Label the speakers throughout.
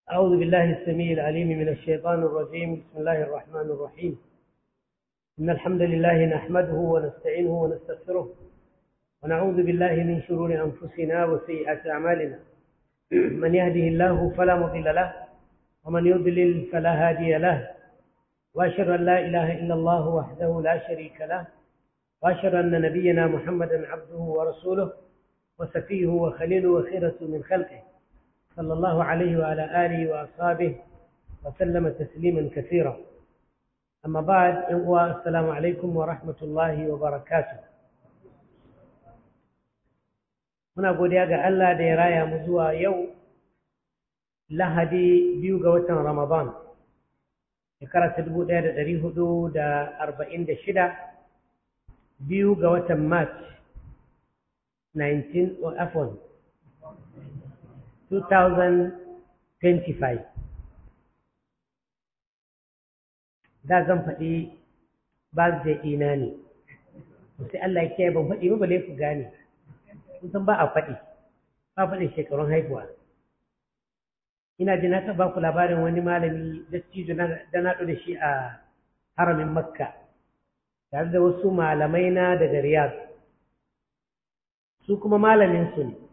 Speaker 1: أعوذ بالله السميع العليم من الشيطان الرجيم. بسم الله الرحمن الرحيم. إن الحمد لله نحمده ونستعينه ونستغفره ونعوذ بالله من شرور أنفسنا وسيئات أعمالنا. من يهده الله فلا مضل له ومن يضلل فلا هادي له، وأشهد أن لا إله إلا الله وحده لا شريك له، وأشهد أن نبينا محمدا عبده ورسوله وسفيه وخليله وخيرة من خلقه، صلى الله عليه وعلى آله وأصحابه وسلم تسليما كثيرا. أما بعد، السلام عليكم ورحمة الله وبركاته. muna godiya ga Allah da ya raya mu zuwa yau Lahadi 2 ga watan Ramadan shekara ta 1446, 2 ga watan March 2025. da zan faɗi birthday ɗina ne, sai Allah ya kiyaye ban faɗi ba balle ku gane. Kusan ba a faɗi, ba faɗin shekarun haihuwa. Ina ji na taɓa ku labarin wani malami dattijo da na da shi a haramin Makka tare da wasu malamai na daga Riyadh. Su kuma malamin su ne.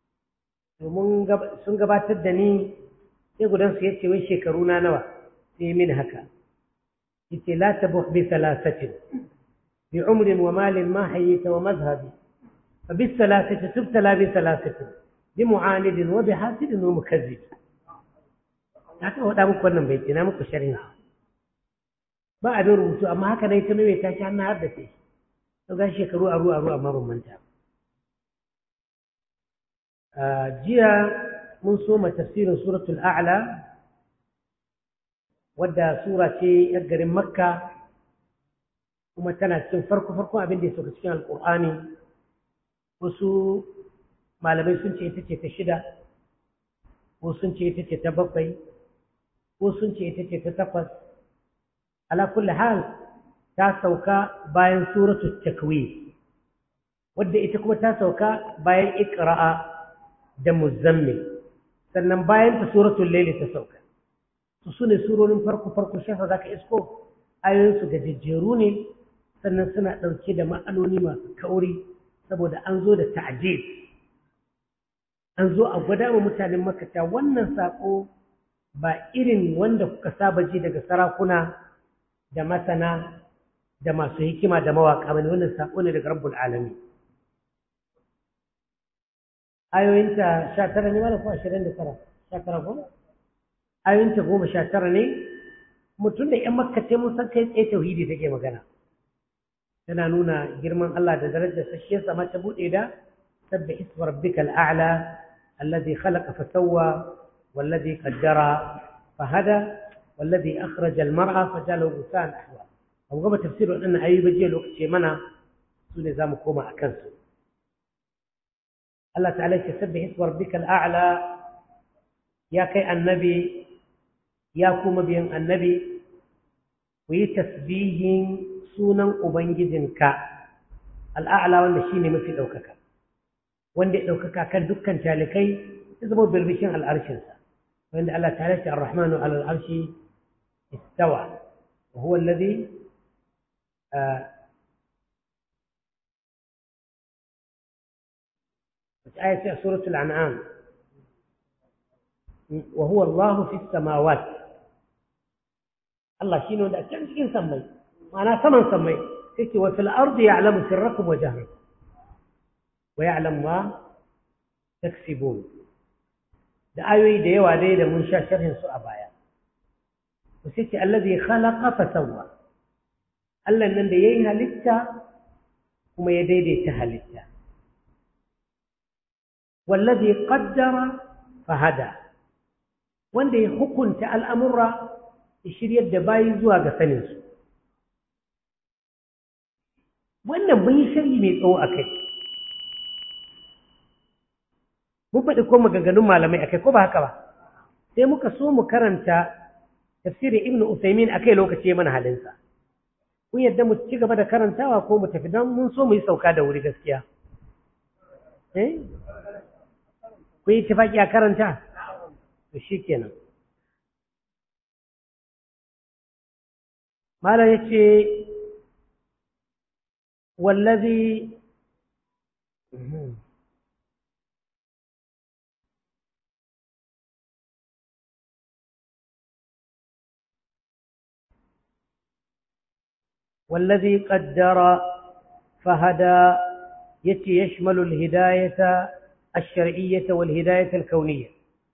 Speaker 1: Sun gabatar da ni, sai gudansu ya ce wai shekaru na nawa, sai min haka. Yace la tabuh bi thalathatin bi umrin wa malin ma hayyita wa mazhabi فبالثلاثة تبتلى بثلاثة بمعاند وبحاسد ومكذب. haka wada muku wannan bai tina muku sharhi ba a da rubutu, amma haka dai ta mai tashi har na haddace to ga shekaru aru amma ban manta. jiya mun soma tafsirin suratul a'la, wadda sura ce yar garin Makka kuma tana cikin farko abin da ya sauka cikin alqur'ani. Wasu malamai sun ce ita ce ta 6, ko sun ce ita ce ta 7, ko sun ce ita ce ta 8. Ala kulli hal ta sauka bayan suratul takwir, wadda ita kuma ta sauka bayan iqra'a da muzammil, sannan bayan ta suratul layl ta sauka. Su ne surorin farko shafa zaka isko ayoyinsu gajejjeru ne, sannan suna ɗauke da ma'anoni masu kauri, saboda an zo da ta'jiz, an zo a gwada wa mutanen Makka wannan sako ba irin wanda kuka saba ji daga sarakuna da masana da masu hikima da mawaka bane, wannan sako ne daga Rabbul Alamin. Ayoyinta 19 ne wala ko 29? 19 ko? Ayoyinta 19 ne. Mutum da ƴan Makka ce mun san kai tsaye tauhidi take magana. tana nuna girman Allah da darajar sa, shi yasa ma ta bude da sabbih isma rabbikal a'la alladhi khalaqa fa sawwa walladhi qaddara fa hada walladhi akhraja al mar'a fa ja'alahu ghusan ahwa. Abu gaba tafsirin wannan ayoyi baje lokaci mana su ne zamu koma akan su. Allah ta'ala ya sabbih isma rabbikal a'la, ya kai annabi, ya kuma biyan annabi, ku yi tasbihin sunan Ubangijinka al'a'la, wanda shi ne mafi ɗaukaka, wanda ya ɗaukaka kan dukkan talikai, ya zama birbishin al'arshinsa, wanda Allah ta halatta ar-Rahmanu al'arshi istawa, wa huwa alladhi ayati a suratul an'am, wa huwa Allahu fi samawat. Allah shi ne wanda a can cikin sammai, ma'ana saman sammai, take wa fil ardi ya'lamu sirrakum wa jahrakum wa ya'lamu ma taksibun. da ayoyi da yawa dai da mun sha sharhin su a baya. to sai allazi khalaqa fa sawwa, Allah nan da yayi halitta kuma ya daidaita halitta. wallazi qaddara fa hada, wanda ya hukunta al'amura ya shiryar da bayi zuwa ga sanin su. wannan mun yi sharhi mai tsawo a kai, mun faɗi ko maganganun malamai a kai, ko ba haka ba? sai muka so mu karanta tafsirin Ibn Usaymin a kai, lokaci mana halinsa. kun yadda mu ci gaba da karantawa ko mu tafi, don mun so mu yi sauka da wuri gaskiya. kun yi tafaki a karanta? to shi kenan. malam yace wallazi والذي قدر فهدى يشمل الهداية الشرعية والهداية الكونية.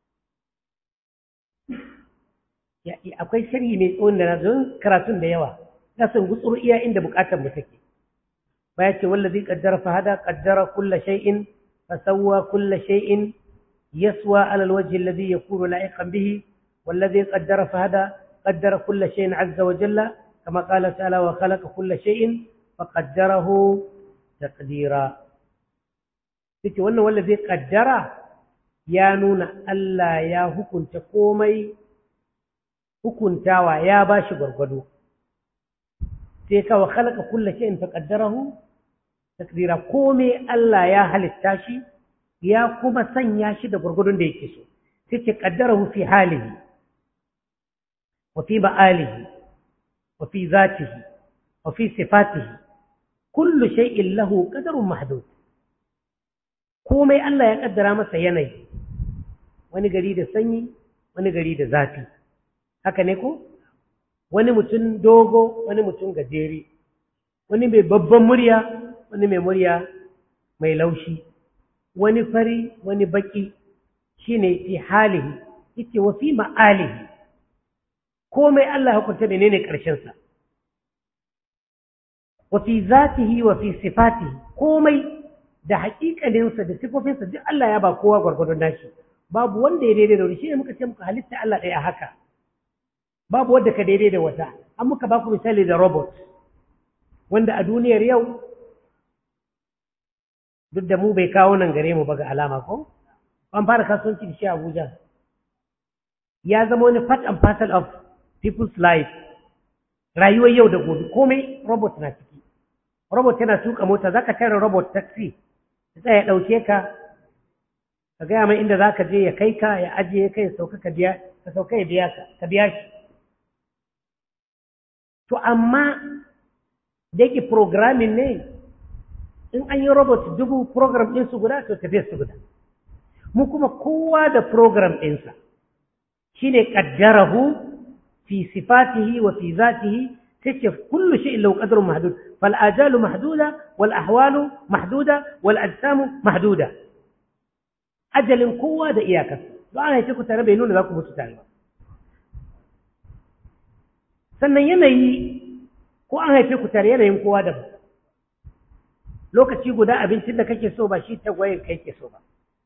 Speaker 1: يعني أقول شرعي من أننا ذن كراتون ديوا ناسن قصر إياه عند بكاتا متكي فيأتي والذي قدر فهدى قدر كل شيء فسوى كل شيء يسوى على الوجه الذي يكون لائقا به. والذي قدر فهدى قدر كل شيء عز وجل كما قال تعالى وخلق كل شيء فقدره تقديرا. تيجي wannan wallazi qaddara ya nuna Allah ya hukunta komai hukuntawa ya bashi gurgudu sai ka wa khalaqa kulli shay'in faqaddarahu taqdira komai Allah ya halitta shi ya kuma sanya shi da gurgudun da yake so sai ce qaddarahu fi halihi wa fi ba'alihi وفي ذاته وفي صفاته كل شيء له قدر محدود komai Allah ya kaddara masa yanayi wani gari da sanyi wani gari da zafi haka ne ko wani mutum dogo wani mutum gajere wani mai babban murya wani mai murya mai laushi wani fari wani baki shine fi halihi yace wa fi ma'alihi komai Allah ya hukunta menene ƙarshen sa wa fi zatihi wa fi sifatihi komai da haƙiƙanin sa da sifofin sa duk Allah ya ba kowa gurgurdon dashi babu wanda ya daidai da wani shine muka ce muka halitta Allah ɗaya haka babu wanda ka daidai da wata an muka ba ku misali da robot wanda a duniyar yau duk da mu bai kawo nan gare mu ba ga alama ko an fara kasuwanci da shi a Abuja ya zama wani part and parcel of people's life rayuwar yau da gobe komai robot na ciki robot yana tuka mota zaka tare robot taxi sai ya dauke ka ka ga mai inda zaka je ya kai ka ya ajiye kai sauka ka biya ka sauka ya biya ka biya shi to amma da yake programming ne in an yi robot dubu program din su guda to tafiya su guda mu kuma kowa da program ɗinsa shine qaddarahu في صفاته وفي ذاته تكف كل شيء له قدر محدود فالآجال محدودة والأحوال محدودة والأجسام محدودة أجل قوة دا إياك وأنا يتكو تربينون لكم وتتعلم سنة ينهي ko an haife ku tare yanayin kowa da lokaci guda abincin da kake so ba shi tagwayen kai ke so ba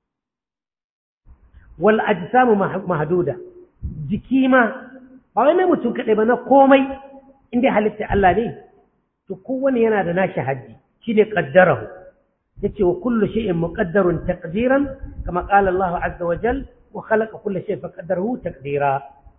Speaker 1: wal ajsamu mahduda jiki ma ba wai mai mutum kaɗai ba na komai inda halitta Allah ne to kowane yana da nashi haddi shine qaddarahu yace wa kullu shay'in muqaddarun taqdiran kama qala Allah azza wa jal wa khalaqa kulla shay'in faqaddarahu taqdira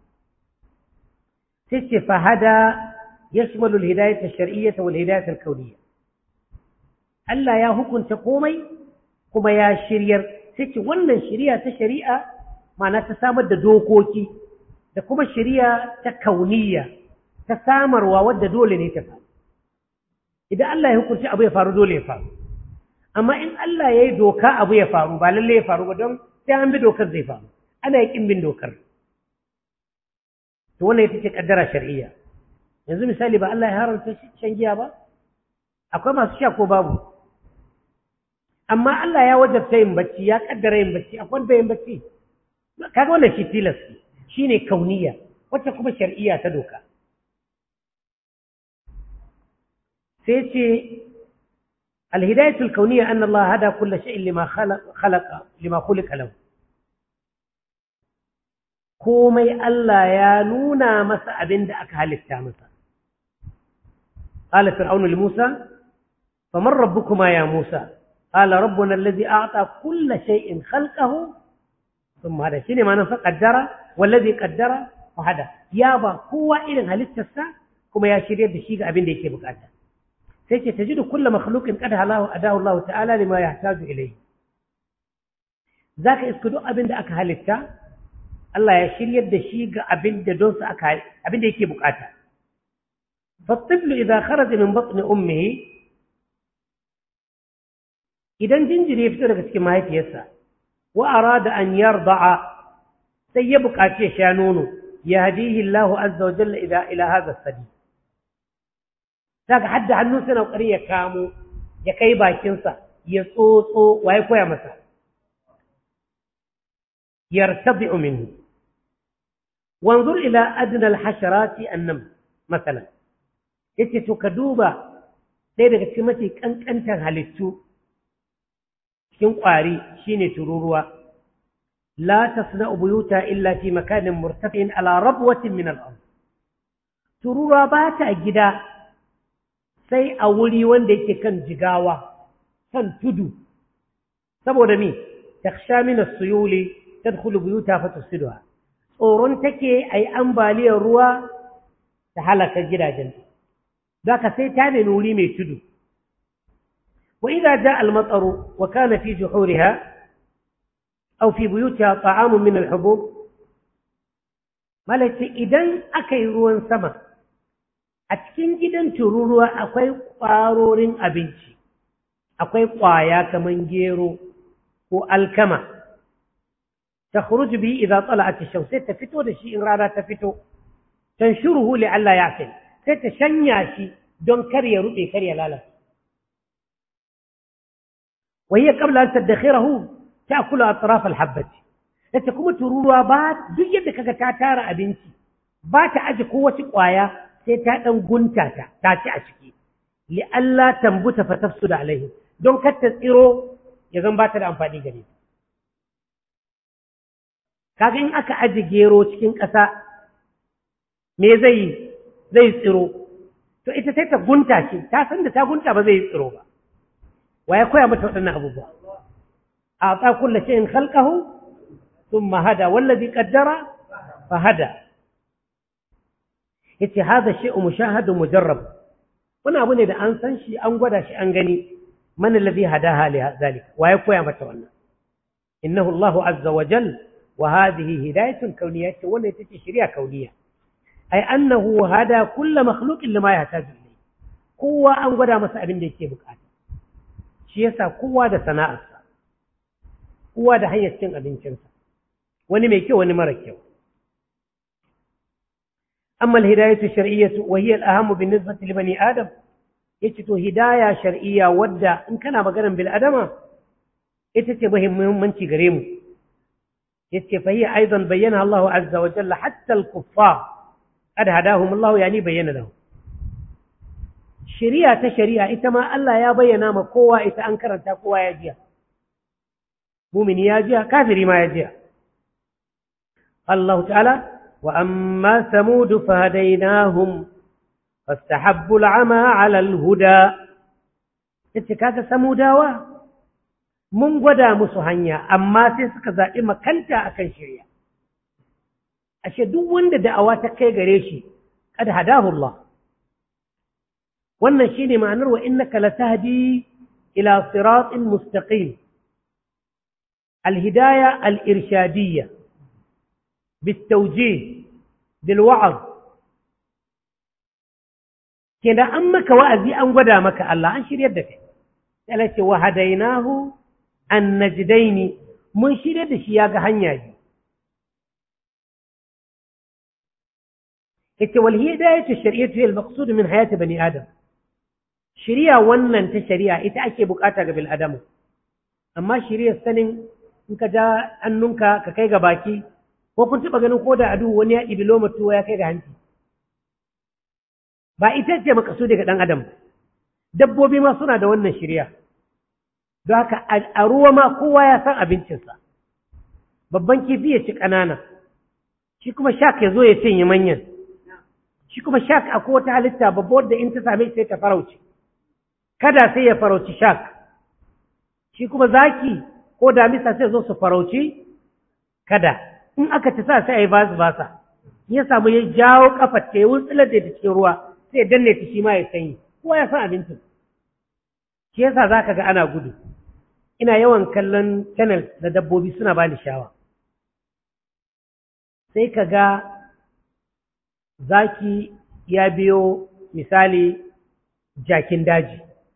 Speaker 1: yace fa hada yashmalu al-hidayah ash-shar'iyyah wal hidayah al-kawniyah Allah ya hukunta komai kuma ya shiryar yace wannan shari'a ta shari'a ma'ana ta samar da dokoki da kuma shari'a ta kauniya ta samarwa wadda dole ne ta faru idan Allah ya hukunci abu ya faru dole ya faru amma in Allah ya yi doka abu ya faru ba lalle ya faru ba don sai an bi dokar zai faru ana yi kin bin dokar to wannan ita ce kaddara shar'iyya yanzu misali ba Allah ya haramta shan giya ba akwai masu sha ko babu amma Allah ya wajabta yin bacci ya kaddara yin bacci akwai da yin bacci kaga wannan shi tilas shine kauniya wacce kuma shar'iyya ta doka sai ce alhidayatul kauniyya anna Allah hada kullu shay'in lima khalaqa lima khuliqa lahu komai Allah ya nuna masa abinda aka halitta masa qala fir'aunu li Musa faman rabbukuma ya Musa qala rabbuna alladhi a'ta kulla shay'in khalqahu thumma hada shine ma'anar fa qaddara wallazi qaddara fa hada ya ba kowa irin halittarsa kuma ya shirye da shi ga abin da yake bukata sai ce tajidu kullu makhluqin qad halahu adahu Allah ta'ala lima yahtaju ilayhi zaka isku duk abin da aka halitta Allah ya shiryar da shi ga abin da don sa aka abin da yake bukata فالطفل إذا خرج من بطن أمه إذا جنجر يفترق كما هي فيسا وأراد أن يرضع سيبقى شيء شانونه يهديه الله عز وجل إلى هذا السبيل ساق حد عنه سنة وقرية كامو يكي باكنسا يصوصو ويكو يمسا يرتضع منه وانظر إلى أدنى الحشرات النمل مثلا يتتكدوبا سيدة كتمتي كنت هلتو cikin ƙwari shine tururuwa la tasna'u buyuta illa fi makanin murtafi'in ala rabwatin min al-ard tururuwa ba ta gida sai a wuri wanda yake kan jigawa kan tudu saboda me takhsha min as-suyuli tadkhulu buyuta fatusiduha tsoron take ai ambaliyar ruwa ta halaka gidajen zaka sai ta ne wuri mai tudu وإذا جاء المطر وكان في جحورها أو في بيوتها طعام من الحبوب مالتي إذن أكي روان سما أتكين جدا تروروا أكوي قارورين أبنشي أكوي قوايا كمن جيرو والكما تخرج به إذا طلعت الشمس ستفتو لشيء رانا تفتو تنشره لعلا يعسل ستشنياشي دون كريا رؤي كريا لالا وهي قبل أن تدخره تأكل أطراف الحبة لتكون ترورها بات جيدة كتاتارة أبنتي بات أجي قوة قوايا سيتاتن قنتاتا تاتي أشكي لألا تنبت فتفسد عليه دون كتتئرو يزن بات الأنفاني قريب كاكين أكا أجي جيرو تكين كسا مي زي tsiro to ita sai ta gunta shi ta san da ta gunta ba zai tsiro ba ويكوي متوتنا أبو بكر أعطى كل شيء خلقه ثم هدى والذي قدر فهدى يتي هذا الشيء مشاهد ومجرب وانا أبوني إذا أنسان شيء أنقذ شيء أنقني من الذي هداها لذلك ويكوي متوتنا إنه الله عز وجل وهذه هداية كونية وانا يتي شريعة كونية أي أنه هدى كل مخلوق لما يحتاج إليه قوة أنقذ مسأبين ديكي بكات shi yasa kowa da sana'arsa kowa da hanyar cin abincinsa wani mai kyau wani mara kyau amma al-hidayatu shar'iyyatu wa hiya al-aham bin-nisbati li bani adam yace to hidaya shar'iyya wadda in kana maganar bil adama ita ce muhimmanci gare mu yace fa hiya aidan bayyana Allah azza wa jalla hatta al-kuffar qad hadahum Allah yani bayyana lahum shari'a ta shari'a ita ma Allah ya bayyana ma kowa ita an karanta kowa ya jiya mumini ya jiya kafiri ma ya jiya Allah ta'ala wa amma samud fahadainahum fastahabbu al'ama 'ala al-huda yace kaga samudawa mun gwada musu hanya amma sai suka zabi makanta akan shari'a ashe duk wanda da'awa ta kai gare shi kad hadahu Allah wannan shine ma'anar wa innaka latahdi ila siratin mustaqim الهداية الإرشادية بالتوجيه بالوعظ كده أمك وأزي أن قدامك الله أنشر يدك قالت وهديناه النجدين منشر يد شياغ هنياجي والهداية الشرعية هي المقصود من حياة بني آدم شريعة ونن تشريعة إتأكي بكاتك بالأدم أما شريعة السنين in ka ja hannunka ka kai ga baki ko kun taba ganin ko da adu wani ya ibi loma tuwa ya kai ga hanci ba ita ce makasudi ga dan adam dabbobi ma suna da wannan shiriya don haka a ruwa ma kowa ya san abincinsa babban kifi ya ci ƙanana shi kuma shak ya zo ya cinye manyan shi kuma shak akwai wata halitta babba wadda in ta same sai ta farauci kada sai ya farauci shak shi kuma zaki ko damisa sai zo su farauci kada in aka ci sa sai a yi basu basa ya samu ya jawo kafar ta yi wutsular da ta cikin ruwa sai ya danne ta shi ma ya sanyi kowa ya san abincin shi yasa za ka ga ana gudu ina yawan kallon channel da dabbobi suna bani shawa sai ka ga zaki ya biyo misali jakin daji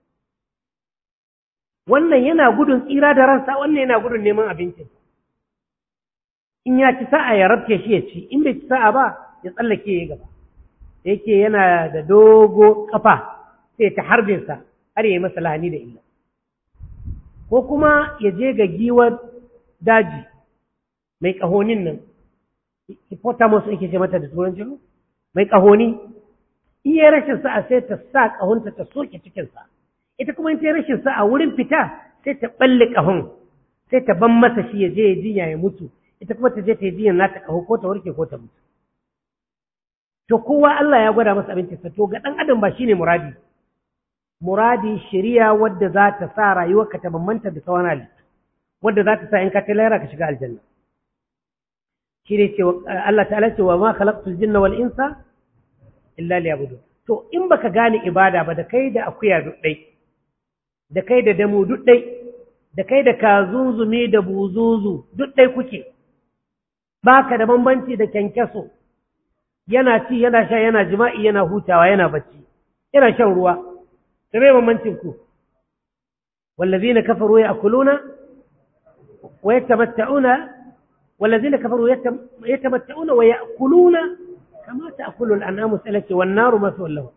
Speaker 1: wannan yana gudun tsira da ransa wannan yana gudun neman abincin in ya ci sa'a ya rabke shi ya ci in bai ci sa'a ba ya tsallake ya gaba yake yana da dogo kafa sai ta harbinsa har ya yi masa lahani da illa ko kuma ya je ga giwar daji mai ƙahonin nan hippotamus ake ce mata da turanci mai ƙahoni in yi rashin sa'a sai ta sa ƙahonta ta soke cikinsa ita kuma in ta rashin sa'a wurin fita sai ta ɓalle ƙahon sai ta ban masa shi ya je ya jinya ya mutu ita kuma ta je ta yi jinyar nata ƙaho ko ta warke ko ta mutu to kowa Allah ya gwada masa abincinsa to ga ɗan adam ba shine muradi shari'a wadda za ta sa rayuwarka ta bambanta da sauran halittu wadda za ta sa in ka ta lahira ka shiga aljanna shi ne ce Allah ta'ala ce wa ma khalaqtul jinna wal insa illa liya'budun to in baka gane ibada ba da kai da akuya duk dai da kai da damu duk dai da kai da kazunzumi da buzuzu duk dai kuke baka da bambanci da kyankyaso yana ci yana sha yana jima'i yana hutawa yana bacci yana shan ruwa da bai bambancin ku wallazina kafaru ya'kuluna wa yatamatta'una wallazina kafaru yatamatta'una wa ya'kuluna kama ta'kulu al-an'amu salati wan naru maswal lahum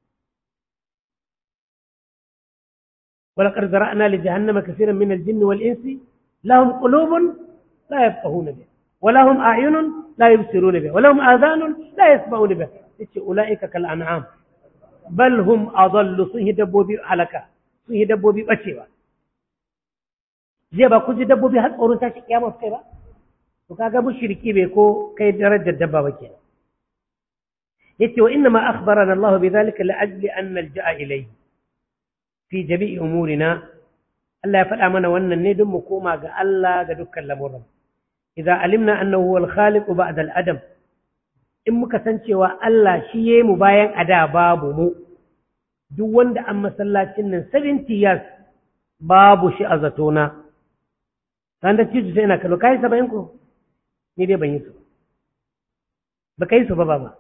Speaker 1: ولقد ذرأنا لجهنم كثيرا من الجن والإنس لهم قلوب لا يفقهون بها ولهم أعين لا يبصرون بها ولهم آذان لا يسمعون بها أولئك كالأنعام بل هم أضل صيه دبوبي حلقة صيه دبوبي بشيبا جيبا كوجي دبوبي حد أورنتا شكيا مفكرة وكاغا مشركي بيكو كي درجة دبا وكينا وإنما أخبرنا الله بذلك لأجل أن نلجأ إليه في جميع أمورنا الله يفعل أمنا وأن الندم مكوما قال الله قدك اللمرم إذا علمنا أنه هو الخالق بعد الأدم in muka san cewa Allah shi yayi mu bayan ada babu mu duk wanda an masallacin nan 70 years babu shi a zatona dan da cikin sai ina kallo kai 70 ko ni dai ban yi su ba kai su ba baba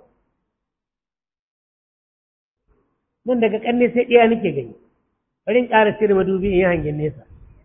Speaker 1: nan daga kanne sai iya nake gani bari in ƙara sirri madubi in yi hangen nesa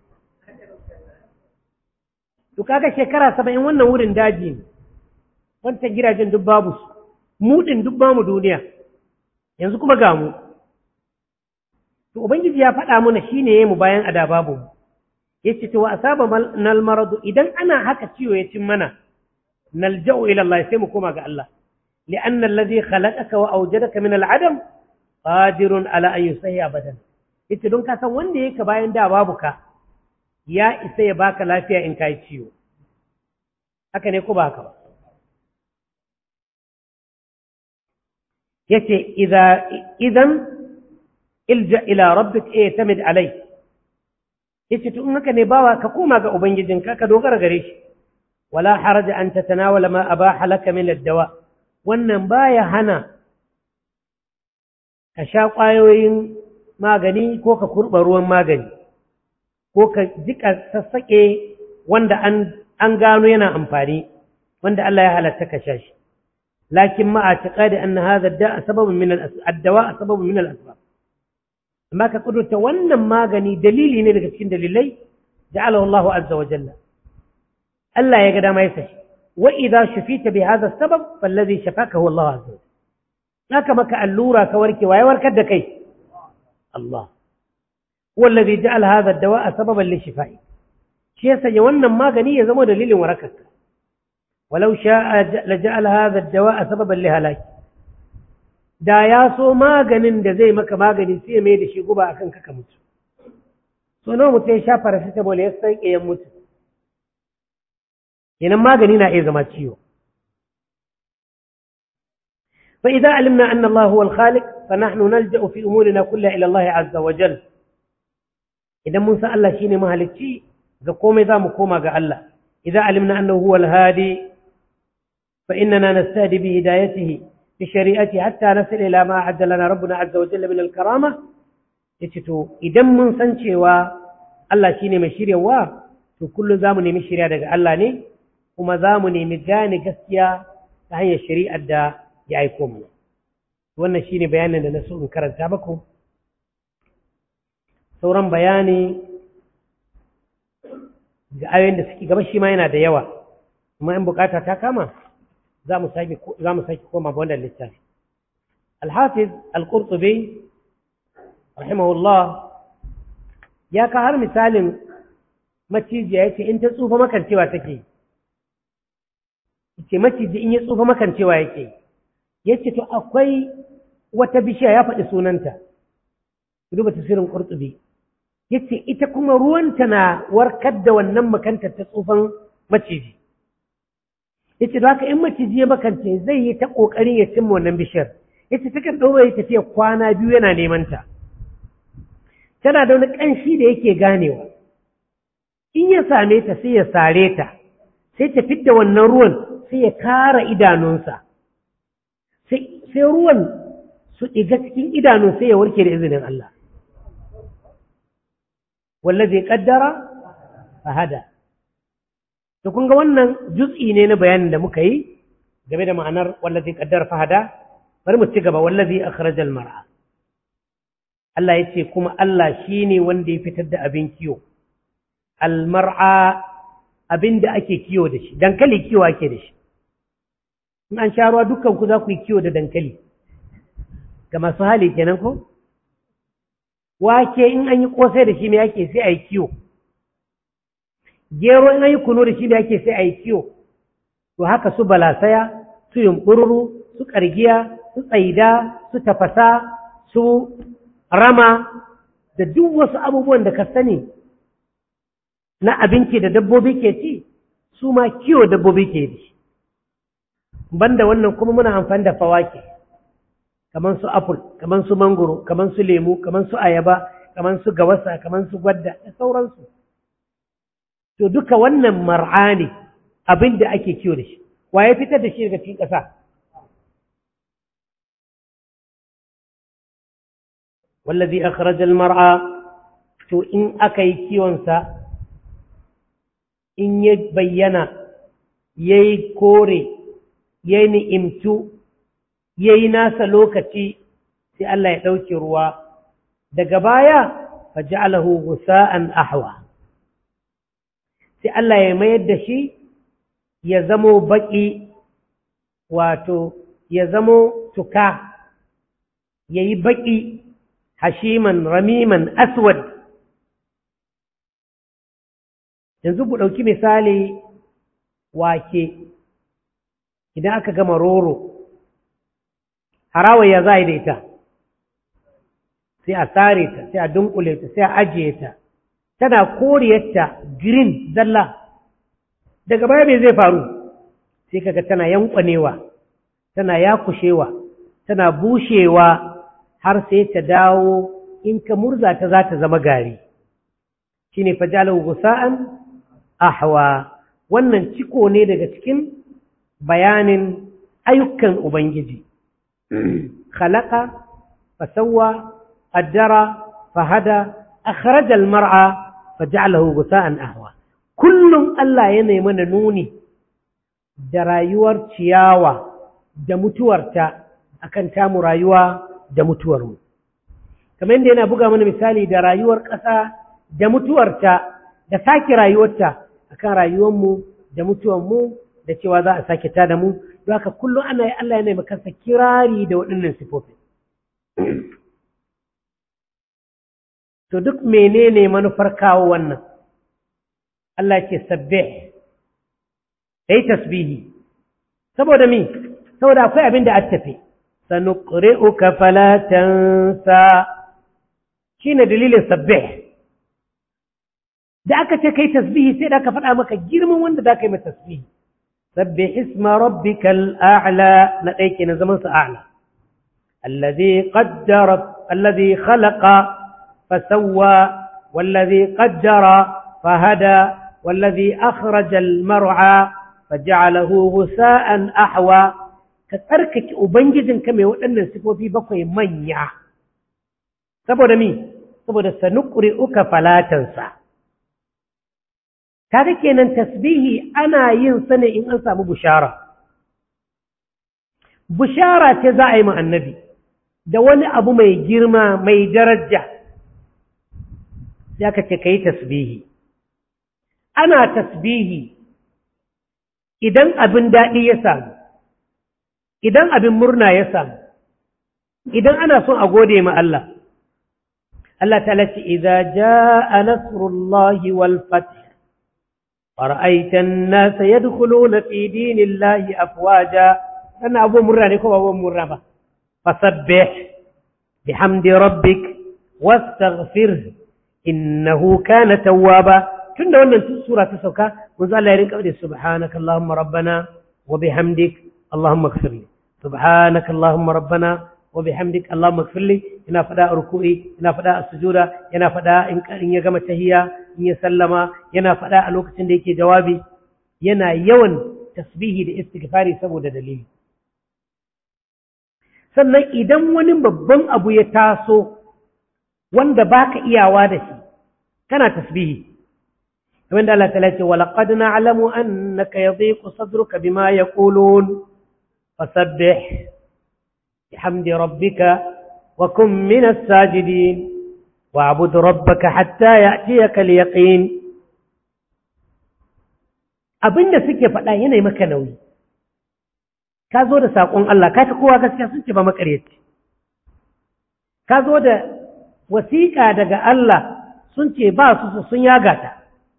Speaker 1: to kaga shekara 70 wannan wurin daji ne wancan gidajen duk babu su mu din duk bamu duniya yanzu kuma ga mu to ubangiji ya faɗa mana shine yayin mu bayan ada babu yace to asaba nal marad idan ana haka ciwo ya cin mana nalja'u ila Allah sai mu koma ga Allah li'anna alladhi khalaqaka wa awjadaka min al'adam qadirun ala an yusahi abadan yace don ka san wanda yake bayan da babu ka ya isa ya baka lafiya in kai ciwo haka ne ko ba haka ba yace idan ilja ila rabbik i'tamid alai yace to in haka ne bawa ka koma ga ubangijinka ka dogara gare shi wala haraja an tatanawala ma abaha laka min ad-dawa wannan baya hana ka sha kwayoyin magani ko ka kurba ruwan magani ko ka jika sassake wanda an gano yana amfani wanda Allah ya halatta ka sha shi لكن مع اعتقاد أن هذا الداء سبب من الدواء سبب من الأسباب ما كقدر تونا ما غني دليل هنا لكن دليلي جعله الله عز وجل ألا يقدر ما يسش وإذا شفيت بهذا السبب فالذي شفاك هو الله عز وجل لكن ما كألورا كورك ويورك الدكي الله هو الذي جعل هذا الدواء سببا للشفاء شيء سيوانا ما غني يزمو دليل وركك ولو شاء لجعل هذا الدواء سببا لهلاك da ya so maganin da zai maka magani sai mai da shi guba akan ka mutu so nawa mutum ya sha paracetamol ya san ya mutu kenan magani na iya zama ciwo fa idza alimna anna Allah huwa al-khaliq fa nahnu nalja'u fi umurina kullaha ila Allah azza wa jalla idan mun san Allah shine mahalicci ga komai za mu koma ga Allah idza alimna annahu huwa al-hadi فإننا نستهدي بهدايته بشريعته حتى نصل إلى ما أعد لنا ربنا عز وجل من الكرامة يتشتو إذا من سنشيوا الله شيني مشيريوا كل زامني مشيريا دقى الله ني وما زامني مجاني قسيا تهي الشريعة دا يعيكم wannan shine bayanin da na so in karanta muku sauran bayani ga ayoyin da suke gaba shi ma yana da yawa kuma in bukata ta kama za mu sake koma ga wannan littafi al-hafiz al-qurtubi rahimahullah ya ka har misalin macijiya yace in ta tsufa makancewa take yace maciji in ya tsufa makancewa yake yace to akwai wata bishiya ya faɗi sunanta duba tafsirin qurtubi yace ita kuma ruwanta na warkar da wannan makantar ta tsufan maciji yace da haka in maciji ya makance zai yi ta kokarin ya cimma wannan bishiyar yace takan daura ya tafiya kwana biyu yana neman ta tana da wani kanshi da yake ganewa in ya same ta sai ya sare ta sai ta fidda wannan ruwan sai ya kara idanunsa sai ruwan su ɗiga cikin idanun sai ya warke da izinin Allah wallazi qaddara fahada to kun ga wannan juz'i ne na bayanin da muka yi game da ma'anar wallazi qaddara fahada bari mu ci gaba wallazi akhrajal mar'a Allah yace kuma Allah shine wanda ya fitar da abin kiyo al mar'a abinda ake kiyo da shi dankali kiyo ake da shi in an sha ruwa dukkan ku za ku yi kiyo da dankali ga masu hali kenan ko wake in an yi kosai da shi ne yake sai a yi kiyo gero in an yi kuno da shi ne yake sai a yi kiyo to haka su balasaya su yumɓururu su ƙargiya su tsaida su tafasa su rama da duk wasu abubuwan da ka sani na abinci da dabbobi ke ci su ma kiyo dabbobi ke da shi banda wannan kuma muna amfani da fawake kaman su apple kaman su mangoro kaman su lemu kaman su ayaba kaman su gawasa kaman su gwadda da sauransu to duka wannan mar'a ne abin da ake kiyo da shi waye fitar da shi daga cikin ƙasa wallazi akhraj al-mar'a to in akai kiwon sa in ya bayyana yayi kore yayi ni'imtu yayi nasa lokaci sai Allah ya dauke ruwa daga baya faj'alahu ghusaan ahwa sai Allah ya mayar da shi ya zamo baki wato ya zamo tuka yayi baki hashiman ramiman aswad yanzu ku dauki misali wake idan aka gama roro harawa ya zai da ita sai a tsare ta sai a dunkule ta sai a ajiye ta tana koriyarta green zalla daga baya me zai faru sai kaga tana yankwanewa tana yakushewa tana bushewa har sai ta dawo in ka murza ta za ta zama gari shine fajalahu gusa'an ahwa wannan ciko ne daga cikin bayanin ayyukan ubangiji khalaqa fasawwa qaddara fahada akhraja almar'a faj'alahu gusa'an ahwa kullum Allah yana mana nuni da rayuwar ciyawa da mutuwarta akan tamu rayuwa da mutuwarmu kamar yadda yana buga mana misali da rayuwar ƙasa da mutuwarta da sake rayuwarta akan rayuwarmu da mutuwarmu da cewa za a sake ta da mu don haka kullum ana yi Allah yana makansa kirari da waɗannan sifofi to duk menene manufar kawo wannan Allah ce sabbih kai tasbihi saboda mi saboda akwai abin da attafe sanuqri'uka fala tansa shine dalilin sabbih da aka ce kai tasbihi sai da aka faɗa maka girman wanda da kai mai tasbihi sabbih isma rabbikal a'la na dai kenan zaman sa a'la alladhi qaddara alladhi khalaqa fasawwa والذي قدر فهدى والذي أخرج المرعى فجعله غثاء أحوى كتركك أبنجد كما يقولن السفو في بقي منيع سبو دمي سبو دا سنقرئك فلا تنسى كذا كينا تسبيه أنا ينسني إن أنسى بشارة تزاعي مع النبي da wani abu mai girma mai daraja sai aka ce kai tasbihi. Ana tasbihi idan abin daɗi ya samu, idan abin murna ya samu, idan ana son a gode ma Allah. Allah ta lati idza jaa nasrullahi wal fath fara'aita an-nasa yadkhuluna fi dinillahi afwaja. Wannan abu murna ne ko ba abu murna ba? Fasabbih bihamdi rabbik wastaghfirhu innahu kana tawwaba. Tunda wannan sura ta sauka manzo Allah ya rinka da subhanaka allahumma rabbana wa bihamdik allahumma ighfirli, subhanaka allahumma rabbana wa bihamdik allahumma ighfirli. Ina fada a ruku'i, ina fada a sujuda, yana fada in ya gama tahiyya, in ya sallama, yana fada a lokacin da yake jawabi. Yana yawan tasbihi da istighfari saboda dalili. Sannan idan wani babban abu ya taso wanda baka iyawa da shi, kana tasbihi. وإن الله تعالى ولقد نعلم أنك يضيق صدرك بما يقولون فسبح بحمد ربك وكن من الساجدين واعبد ربك حتى يأتيك اليقين. abinda suke faɗa yana maka nauyi, ka zo da saƙon Allah, ka ta kowa gaskiya sun ce ba makaryaci, ka zo da wasiƙa daga Allah sun ce ba su sun yaga ta.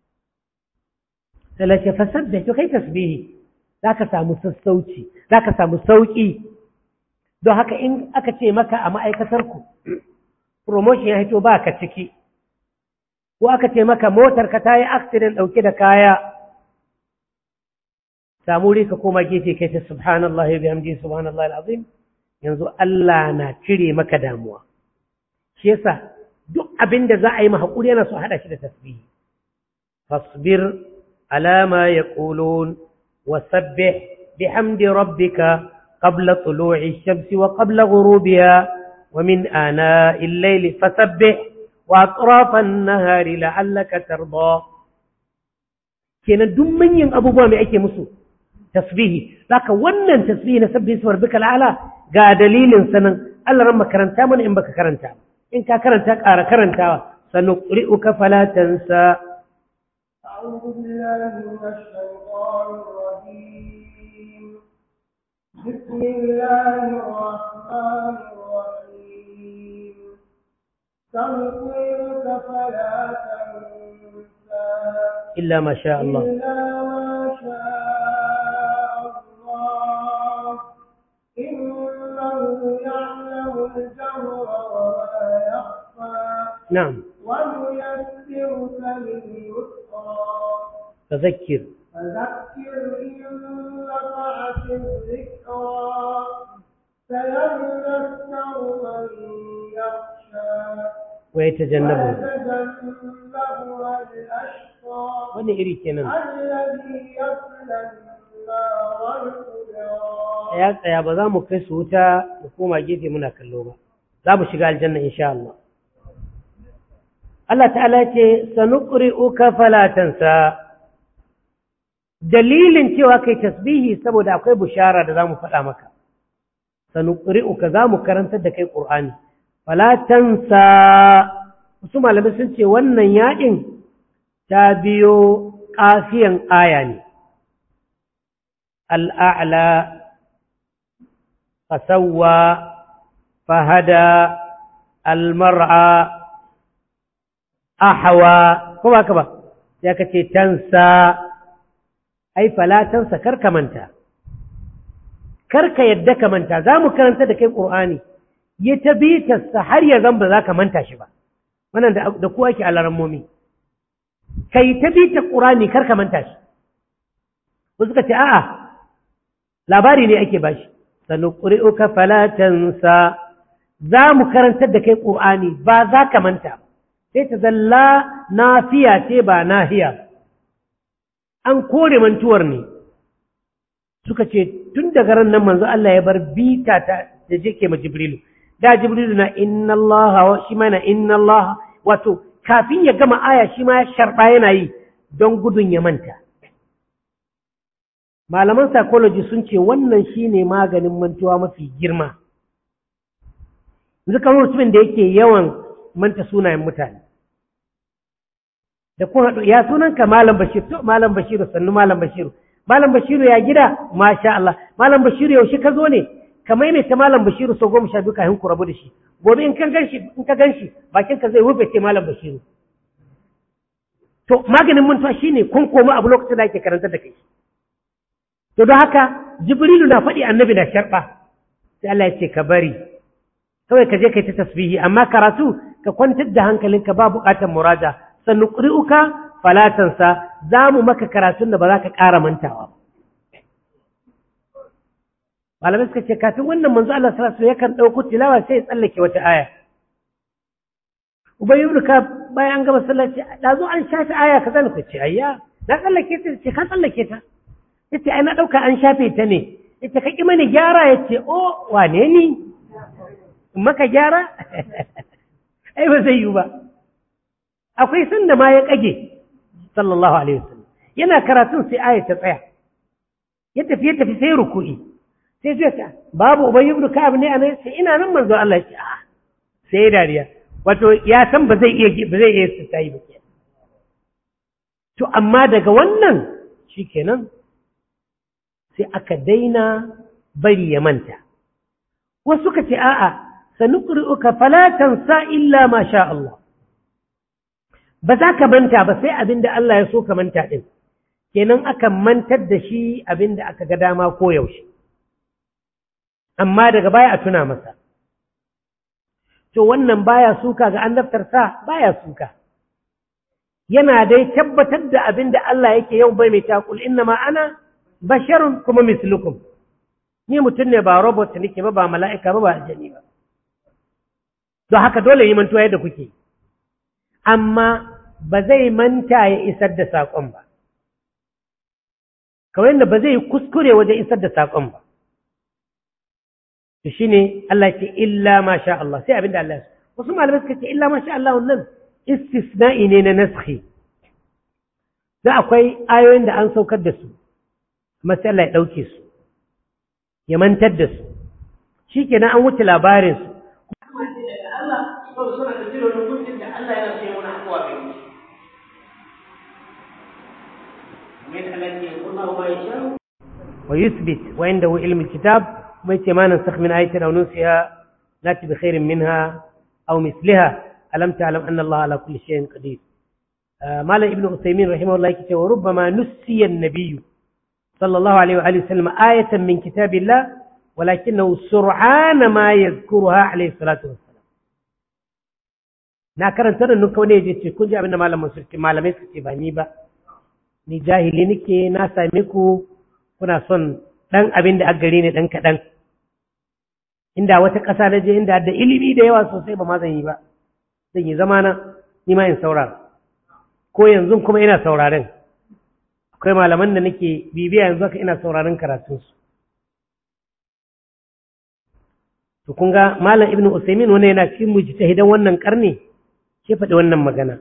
Speaker 1: sai lace fasabbih, to kai tasbihi zaka samu sassauci, zaka samu sauki. Don haka in aka ce maka a ma'aikatar ku promotion ya hito ba ka ciki, ko aka ce maka motar ka tayi accident dauke da kaya, samu ka koma gefe kai ta subhanallahi wa bihamdihi subhanallahi alazim. Yanzu Allah na cire maka damuwa. Shi yasa duk abin da za a yi ma hakuri yana so hada shi da tasbihi. Fasbir على ما يقولون وسبح بحمد ربك قبل طلوع الشمس وقبل غروبها ومن آناء الليل فسبح وأطراف النهار لعلك ترضى. كنا دمين أبو بامي أيكي مسو تسبيه لك ونن تسبيه نسبه اسم ربك الأعلى قا دليل سنن ألا رمى كرنتا من إن بك كرنتا إن كرنتا كارا كرنتا سنقرئك فلا تنسى.
Speaker 2: أعوذ بالله من الشيطان الرجيم. بسم الله الرحمن الرحيم. سنقرئك فلا تنسى
Speaker 1: إلا ما شاء الله.
Speaker 2: إلا ما شاء الله إنه يعلم الجهر وما يخفى.
Speaker 1: نعم.
Speaker 2: ونيسرك لليسرى
Speaker 1: فذكر
Speaker 2: إن نفعت الذكرى سيذكر من يخشى
Speaker 1: ويتجنبها
Speaker 2: الأشقى
Speaker 1: wani iri kenan.
Speaker 2: الذي يصلى النار الكبرى.
Speaker 1: Ya tsaya ba za mu kai su wuta mu koma gefe muna kallo ba, za mu shiga aljanna insha Allah. Allah ta'ala ce sanuqri'uka fala tansa. Dalilin cewa kai tasbihi saboda akwai bushara da zamu faɗa maka. Sanuqri'uka zamu karantar da kai Qur'ani. Fala tansa. Wasu malamai sun ce wannan yaɗin ta biyo kafiyan aya ne. Al-a'la fasawwa fahada al-mar'a ahawa ko ba ka ba sai ka ce tansa. Ai fala tansa karka manta, karka yadda ka manta. za mu karanta da kai Qur'ani ya tabitarsa har ya zan ba za ka manta shi ba. wannan da kuwa ke alarammomi kai tabitar Qur'ani karka manta shi. wasu ka ce a'a labari ne ake bashi. sanuqri'uka fala tansa, za mu karantar da kai Qur'ani ba za ka manta. sai ta zalla nafiya ce ba nahiya, an kore mantuwar ne. suka ce tun daga ran nan manzo Allah ya bar bita ta da jike ma Jibrilu. da Jibrilu na inna Allah shi ma na inna Allah, wato kafin ya gama aya shi ma ya sharba yana yi don gudun ya manta. malaman psychology sun ce wannan shine maganin mantuwa mafi girma. yanzu kamar mutumin da yake yawan manta sunayen mutane da kun haɗu ya sunanka Malam Bashir, to Malam Bashiru sannu Malam Bashiru, Malam Bashiru ya gida, masha Allah, Malam Bashiru yaushe ka zo ne, ka maimaita Malam Bashiru sau 12 kafin ku rabu da shi, gobe in ka ganshi bakin ka zai rufe ce Malam Bashiru. To maganin mantuwa shine kun koma abu lokacin da ake karanta da kai. To don haka Jibrilu na faɗi annabi na sharɓa, sai Allah ya ce ka bari, kawai ka je kai ta tasbihi, amma karatu ka kwantar da hankalinka ba buƙatar muraja. Sannu ƙuri'uka falatansa za mu maka karatun da ba za ka ƙara mantawa. Malamai suka ce, kafin wannan manzo Allah sallallahu alaihi yakan ɗauko tilawa sai ya tsallake wata aya. Ubay ibn Ka'ab bayan an gama sallah ce, da zo an shafe aya kaza ne ce, ayya, na tsallake ta ce ka tsallake ta. Yace ai na ɗauka an shafe ta ne. Yace ka ki mani gyara yace, "Oh, wane ni? Maka gyara?" Ai ba zai yi ba. Akwai sanda ma ya kage sallallahu alaihi wasallam yana karatun sai aya ta tsaya ya tafi sai ruku'i sai zai ta babu Ubay ibn Ka'ab ne anan sai ina nan manzo Allah ya ce sai dariya wato ya san ba zai iya sai ba to amma daga wannan shikenan sai aka daina bari ya manta wasu ka ce a'a sanuqri'uka fala tansa illa ma sha Allah ba za ka manta ba sai abin da Allah ya so ka manta ɗin, kenan aka mantar da shi abin da aka ga dama ko yaushe, amma daga baya a tuna masa. To wannan baya suka ga annabtarsa baya suka, yana dai tabbatar da abin da Allah yake yau bai mai takul inna ma ana basharun kuma mislukum, ni mutum ne ba robot nake ba mala'ika ba aljani ba. Don haka dole yi mantuwa yadda kuke. Amma ba zai manta ya isar da saƙon ba, kawai yadda ba zai kuskure wajen isar da saƙon ba. Shi ne Allah ce, illa ma sha Allah, sai abin da Allah ya so. Wasu malamai suka ce, illa ma sha Allah wannan istisna'i ne na naskhi. Da akwai ayoyin da an saukar da su, amma sai Allah ya ɗauke su, ya mantar da su. Shi kenan an wuce labarinsu. ويثبت وعنده علم الكتاب ما ننسخ من آية أو ننسها نأتي بخير منها أو مثلها ألم تعلم أن الله على كل شيء قدير. مال ابن عثيمين رحمه الله كتاب وربما نسي النبي صلى الله عليه وآله وسلم آية من كتاب الله ولكنه سرعان ما يذكرها عليه الصلاة والسلام. na karanta da nuka wani yaje ce kun ji abinda malamin sulki malamai suka ce ba ni ba ni jahili nake na same ku kuna son dan abin da aggare ne dan kadan inda wata ƙasa na je inda da ilimi da yawa sosai ba ma zan yi ba zan yi zamana ni ma in saurara ko yanzu kuma ina sauraren akwai malaman da nake bibiya yanzu haka ina sauraren karatunsu to kun ga malam ibnu usaymin wannan yana cikin mujtahidan wannan karni ke faɗi wannan magana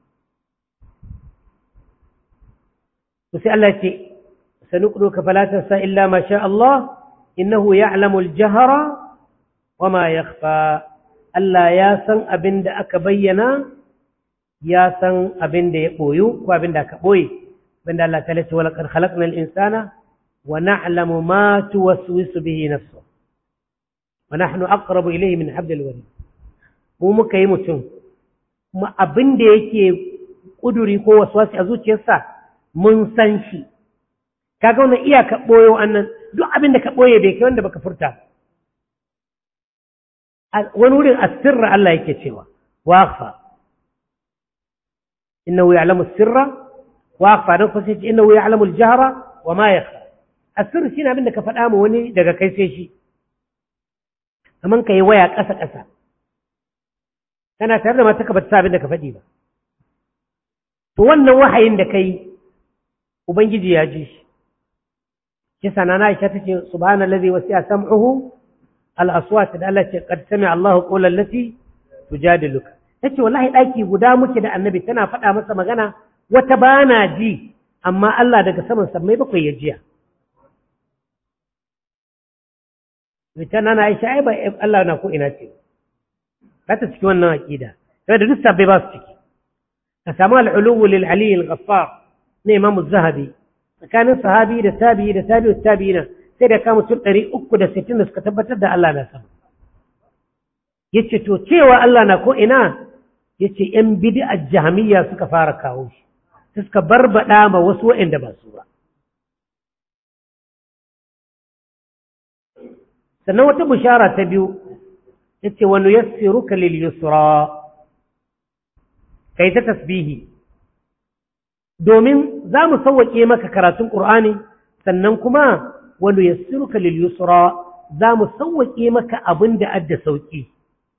Speaker 1: to sai Allah ya ce sanuqruka fala tansa illa ma sha Allah innahu ya'lamu al-jahra wama yakhfa Allah ya san abin da aka bayyana ya san abin da ya boyu ko abin da aka boye banda Allah ta ce wala qad khalaqnal insana wa na'lamu ma tuwaswisu bihi nafsuhu wa nahnu aqrabu ilayhi min hablil warid mu muka yi mutum kuma abin da yake kuduri ko waswasi a zuciyarsa mun san shi kaga wannan iyaka boyo annan duk abin da ka boye bai kai wanda baka furta wani wurin asirra Allah yake cewa wa akhfa innahu ya'lamu as-sirra wa akhfa dan ko sai innahu ya'lamu al-jahra wa ma yakhfa asirru shine abin da ka faɗa ma wani daga kai sai shi kaman kai waya ƙasa ƙasa kana tare da mata ka bata abin da ka faɗi ba to wannan wahayin da kai ubangiji ya ji shi kisa na Aisha tace subhanallazi wasi'a sam'uhu al-aswat da Allah ce qad sami'a Allahu qawlan lati tujadiluka tace wallahi daki guda muke da annabi tana faɗa masa magana wata bana ji amma Allah daga saman sammai bakwai ya jiya ita na Aisha ai ba Allah na ko ina ce ba ta cikin wannan aqida sai da duk sabbai ba su ciki ka samu al-ulu lil ali al-ghaffar ne imam az-zahabi tsakanin sahabi da tabi'i da tabi'ut tabi'ina sai da kama mutum 360 da suka tabbatar da Allah na sama yace to cewa Allah na ko ina yace yan bid'ar jahmiyya suka fara kawo shi suka barbada ma wasu waɗanda ba su ba sannan wata bishara ta biyu yace wa nuyassiruka lil yusra kai ta tasbihi domin za mu sauwaƙe maka karatun Qur'ani sannan kuma wa nuyassiruka lil yusra za mu sauwaƙe maka abin da adda sauƙi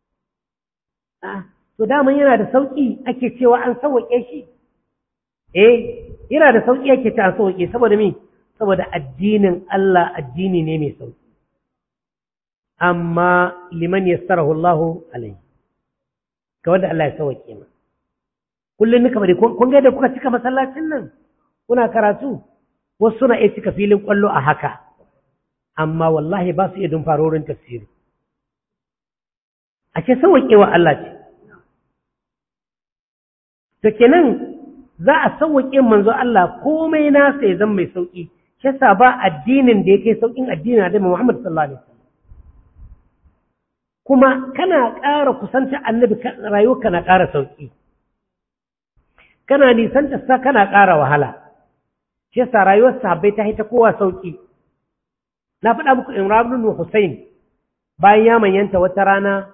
Speaker 1: to daman yana da sauƙi ake cewa an sauwaƙe shi yana da sauƙi ake ta an sauwaƙe saboda me saboda addinin Allah addini ne mai sauƙi amma liman yassarahu Allahu alaihi ga wanda Allah ya sauwaƙe ma kullum nika bari kun ga da kuka cika masallacin nan kuna karatu wasu suna iya cika filin kwallo a haka amma wallahi ba su iya dun farorin tafsiri a ce sauwaƙewa Allah ce to kenan za a sauwaƙe manzo Allah komai nasa ya zama mai sauƙi shi yasa ba addinin da yake sauƙin addinin Annabi Muhammad sallallahu alaihi wasallam kuma kana ƙara kusanta Annabi rayuwarka na ƙara sauƙi kana nisanta sa kana ƙara wahala shi yasa rayuwar sahabbai ta haita kowa sauƙi na faɗa muku Imran ibn Hussein bayan ya manyanta wata rana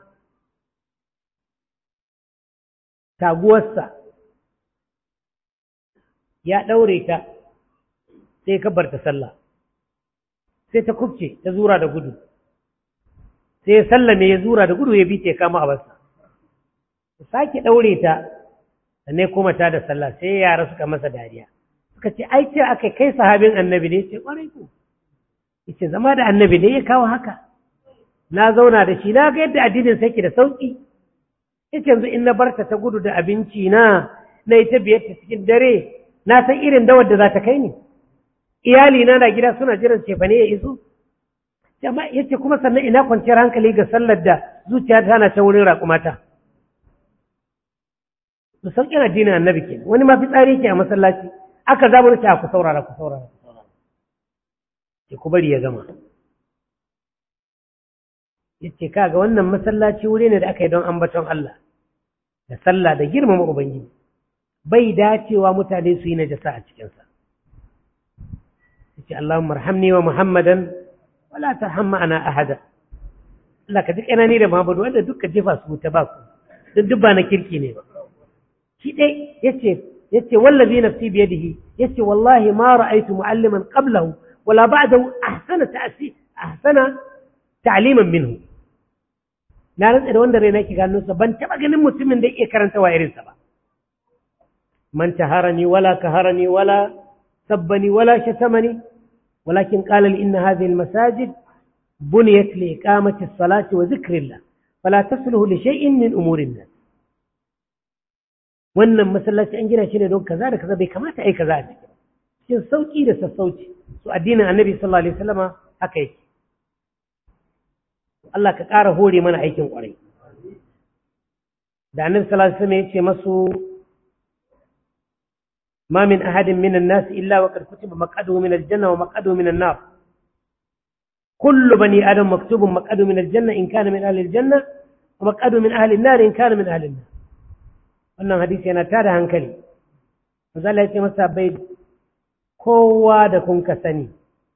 Speaker 1: taguwarsa ya ɗaure ta sai kabbarta sallah sai ta kubce ta zura da gudu sai ya sallame ya zura da gudu ya bi ta kama a basa sake ɗaure ta sannan kuma ta da sallah sai yara suka masa dariya suka ce ai ce aka kai sahabin annabi ne ce kwarai ko yace zama da annabi ne ya kawo haka na zauna da shi na ga yadda addinin sai ke da sauki yace yanzu in na barta ta gudu da abinci na ita biyar ta cikin dare na san irin dawar da za ta kai ni iyali na gida suna jiran cefane ya iso yace kuma sannan ina kwanciyar hankali ga sallar da zuciya ta na ta wurin raƙumata su sauƙin addinin annabi ke wani ma fitsari ke a masallaci aka zaɓa ta ku saurara ke ku bari ya gama yace kaga wannan masallaci wuri ne da aka yi don ambaton Allah da sallah da girmama ubangiji bai dacewa mutane su yi najasa a cikinsa yace Allahumma arhamni wa Muhammadan wala tarham ma'ana ahada Allah ka ji kanani da Muhammadu wanda duka jefa su ta ba ku duk ba na kirki ne ba shi dai yace wallazi nafsi bi yadihi yace wallahi ma ra'aytu mu'alliman qablahu wala ba'dahu ahsana ta'liman minhu na rantsa da wanda raina yake gano sa ban taba ganin mutumin da yake karanta wa irinsa ba man taharani wala kaharani wala sabbani wala shatamani ولكن قال لي إن هذه المساجد بنيت لإقامة الصلاة وذكر الله فلا تصله لشيء من أمور الناس wannan masallaci an gina shi ne don kaza da kaza bai kamata ai kaza a ciki cikin sauki da sassauci su addinin annabi sallallahu alaihi wasallama haka yake Allah ka ƙara hore mana aikin ƙwarai da annabi sallallahu alaihi wasallam ya ce masu ما من أحد من الناس إلا وقد كتب مقعده من الجنة ومقعده من النار كل بني آدم مكتوب مقعده من الجنة إن كان من أهل الجنة ومقعده من أهل النار إن كان من أهل النار wannan hadisi yana tada hankali misali ya ce masa bai kowa da kun ka sani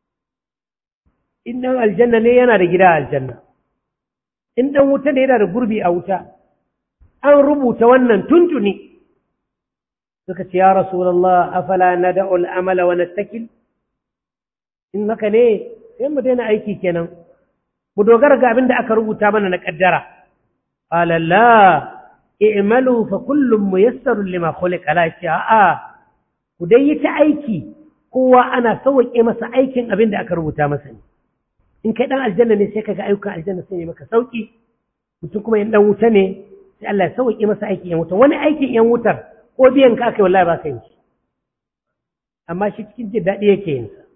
Speaker 1: in dan aljanna ne yana da gida aljanna in dan wuta ne yana da gurbi a wuta an rubuta wannan tuntuni suka ce ya rasulullah afala nad'u al-amala wa nattakil in haka ne sai mu daina aiki kenan mu dogara ga abin da aka rubuta mana na kaddara qala la i'malu fa kullun muyassarun lima khuliqa la sha'a ku dai yi ta aiki kowa ana sauke masa aikin abin da aka rubuta masa ne in kai dan aljanna ne sai kaga ayyukan aljanna sai maka sauki mutum kuma in dan wuta ne sai Allah ya sauke masa aikin yan wuta wani aikin yan wutar ko biyan ka aka yi wallahi ba ka yi shi amma shi cikin jin daɗi yake yin sa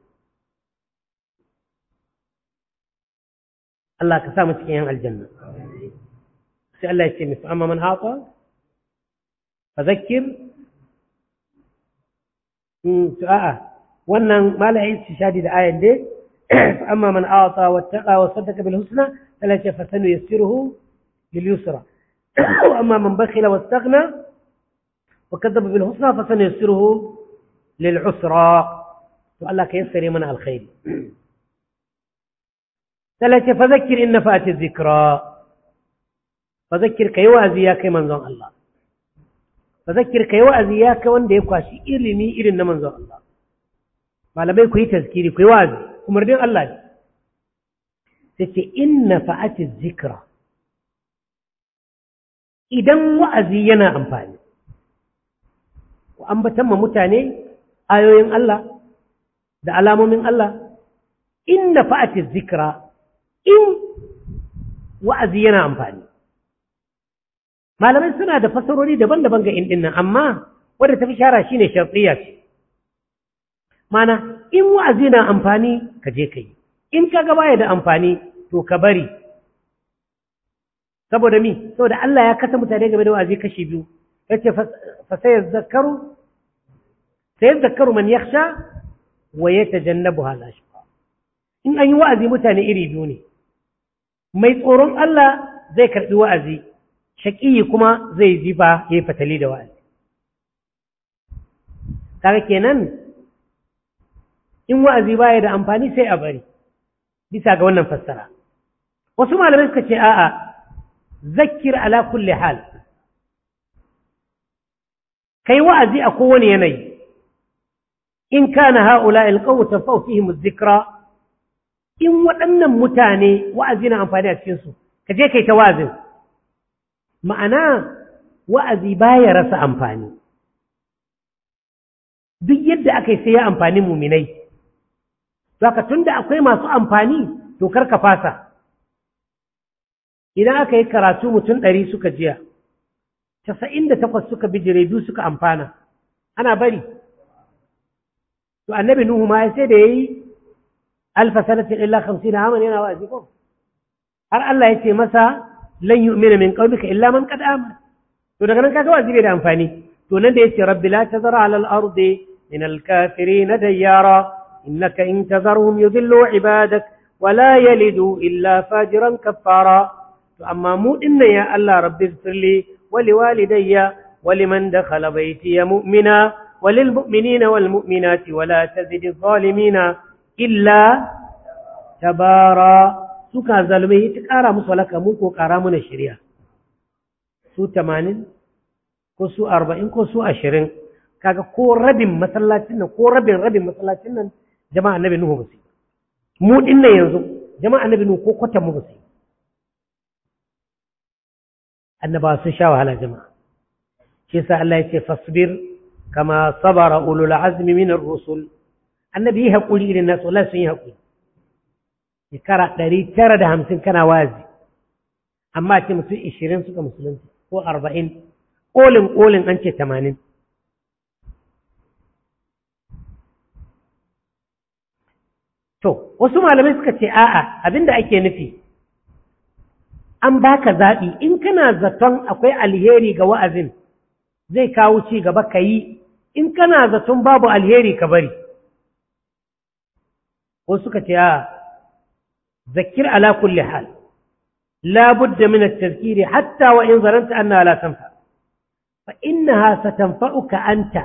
Speaker 1: Allah ka sa mu cikin yan aljanna sai Allah ya ce mi fa amma man ata fadhakkir a'a wannan malai istishadi da ayan dai fa amma man ata wattaqa wa saddaqa bil husna Allah ya ce fa sanu yassiruhu lil yusra wa amma man bakhila wastaghna wa kadzaba bil husna fa sanu yassiruhu lil usra to Allah ka yassare mana alkhairi ثلاثة فذكر إن نفعت الذكرى فذكر كيوازي ياك منزون الله فذكر كيوازي ياك وان دي كواشي إرني إرن منزون الله ما لم يكن تذكيري كيوازي ومردين الله ستي إن نفعت الذكرى إذن وأزي ينا أمفاني وأنبتم متاني آيوين الله da alamomin Allah in nafa'ati zikra in wa'azi yana amfani malamai suna da fasarori daban-daban ga in dinnan amma wanda tafi shara shine shartiyya ce mana in wa'azi na amfani ka je kai in kaga baya da amfani to ka bari saboda saboda Allah ya kasa mutane game da wa'azi kashi biyu yace fa sayadhakkaru man yakhsha wa yatajannabuha al-ashqa in an yi wa'azi mutane iri biyu ne mai tsoron Allah zai karbi wa'azi shaqiyi kuma zai ji ba yayi fatali da wa'azi kaga kenan in wa'azi baya da amfani sai a bari bisa ga wannan fassara wasu malamai suka ce a'a zakkir ala kulli hal kai wa'azi a kowane yanayi in kana haula alqaw tafau fihim adh-dhikra in waɗannan mutane wa'azi na amfani a cikin su kaje kai ta wa'azin ma'ana wa'azi baya rasa amfani duk yadda akai sai ya amfani mu'minai saka tunda akwai masu amfani to karka fasa idan aka yi karatu mutum 100 suka jiya 98 suka bijire biyu suka amfana ana bari to annabi nuhu ma sai da yayi alfa sanatin illa 50 aman yana wa'azi ko har Allah ya ce masa lan yu'mina min qawmika illa man qad amana to daga nan kaga wa'azi bai da amfani to nan da yace rabbi la tazara ala al-ardi min al-kafirin dayyara innaka in tazarhum yudillu ibadak wa la yalidu illa fajiran kaffara to amma mu dinna ya Allah rabbi ighfirli wa liwalidayya wa liman dakhala baytiya mu'mina وللمؤمنين والمؤمنات ولا تزد الظالمين إلا تبارا سوكا ظالمي تقارا مسولك موكو قارا من الشريعة سو 80 ko su 40 ko su 20 kaga ko rabin masallacin nan ko rabin masallacin nan jama'a annabi nuhu ba su mu dinnan yanzu jama'a annabi nuhu ko kwatan mu ba su annaba sun sha wahala jama'a shi yasa Allah ya ce fasbir كما صبر أولو العزم من الرسل النبي يقول إلى الناس ولا سيقول يكرا دري ترى ده 50 كان وازي أما تمسو 20 سكا مسلم هو 40 قولن أنت 80 to wasu malamai suka ce a'a abinda ake nufi an baka zaɓi in kana zaton akwai alheri ga wa'azin zai kawo ci gaba ka yi in kana zaton babu alheri ka bari ko suka ce zakir ala kulli hal la budda min at-tadhkir hatta wa in zaranta anna la tanfa fa innaha satanfa'uka anta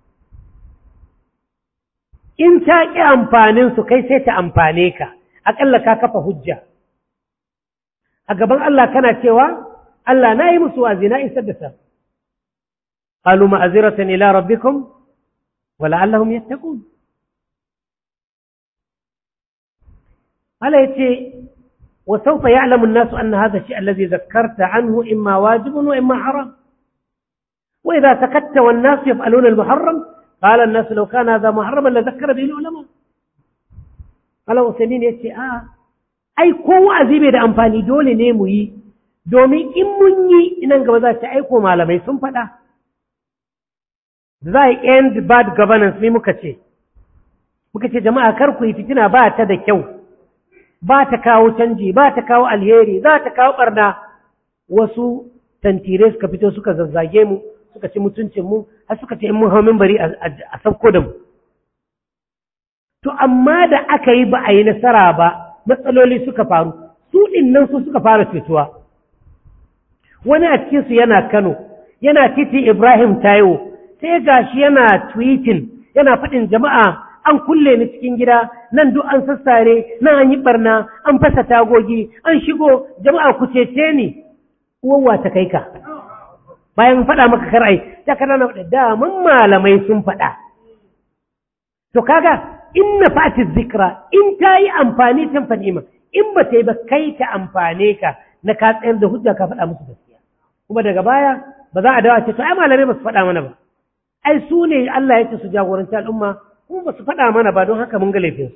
Speaker 1: in ta ki amfanin su kai sai ta amfane ka akalla ka kafa hujja a gaban Allah kana cewa Allah nayi musu wazina isar da sa قالوا معذرة إلى ربكم ولعلهم يتقون قال يتي وسوف يعلم الناس أن هذا الشيء الذي ذكرت عنه إما واجب وإما حرام وإذا سكت والناس يفعلون المحرم قال الناس لو كان هذا محرما لذكر به العلماء قال وسنين يتي أي قوة عزيبة دا أنفاني دولي نيموي دومي إمني إنان قبضات أيكو مالا ميسون فدا zai end bad governance ne muka ce jama'a kar ku yi fitina ba ta da kyau ba ta kawo canji ba ta kawo alheri za ta kawo barna wasu tantire suka fito suka zazzage mu suka ci mutuncin mu har suka ce in mun hau minbari a sauko da mu to amma da aka yi ba a yi nasara ba matsaloli suka faru su nan su suka fara fituwa wani a cikin su yana Kano yana titi Ibrahim Taiwo sai gashi yana tweeting yana faɗin jama'a an kulle ni cikin gida nan duk an sassare nan an yi barna an fasa tagogi an shigo jama'a ku cece ni uwa ta kai ka bayan faɗa maka karai ta kana na da mun malamai sun faɗa to kaga inna fati zikra in ta yi amfani ta fadima in ba ta yi ba kai ta amfane ka na ka tsayar da hujja ka faɗa musu gaskiya kuma daga baya ba za a dawo ce to ai malamai ba su faɗa mana ba ai su ne Allah ya ce su jagoranci al'umma kuma ba su faɗa mana ba don haka mun ga laifinsu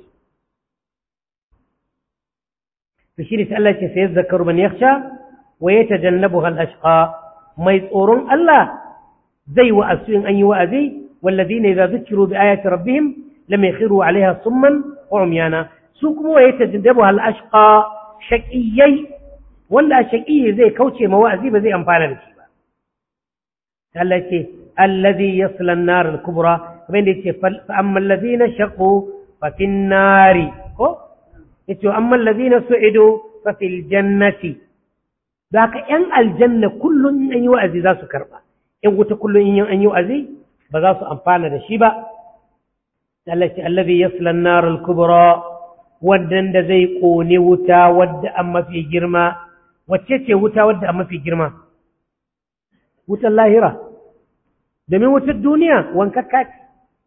Speaker 1: to shi ne sai Allah ya ce sai zakaru man yakhsha wa yatajannabuha al-ashqa mai tsoron Allah zai wa'azu in an yi wa'azi walladhina idza dhukiru bi ayati rabbihim lam yakhiru 'alayha summan wa umyana su kuma wa yatajannabuha al-ashqa shaqiyyi wanda shaqiyyi zai kauce ma wa'azi ba zai amfana da shi ba Allah ce alladhi yasla an-nar al-kubra kamar da yace fa amma alladhina shaqu fa fi an-nari ko yace amma alladhina su'idu fa fil jannati zaka yan aljanna kullun in yi wa'azi za su karba in wuta kullun in an yi wa'azi ba za su amfana da shi ba Allah ce alladhi yasla an-nar al-kubra wadda zai kone wuta wadda an mafi girma wacce ce wuta wadda an mafi girma wutar lahira domin wutar duniya wankakka ce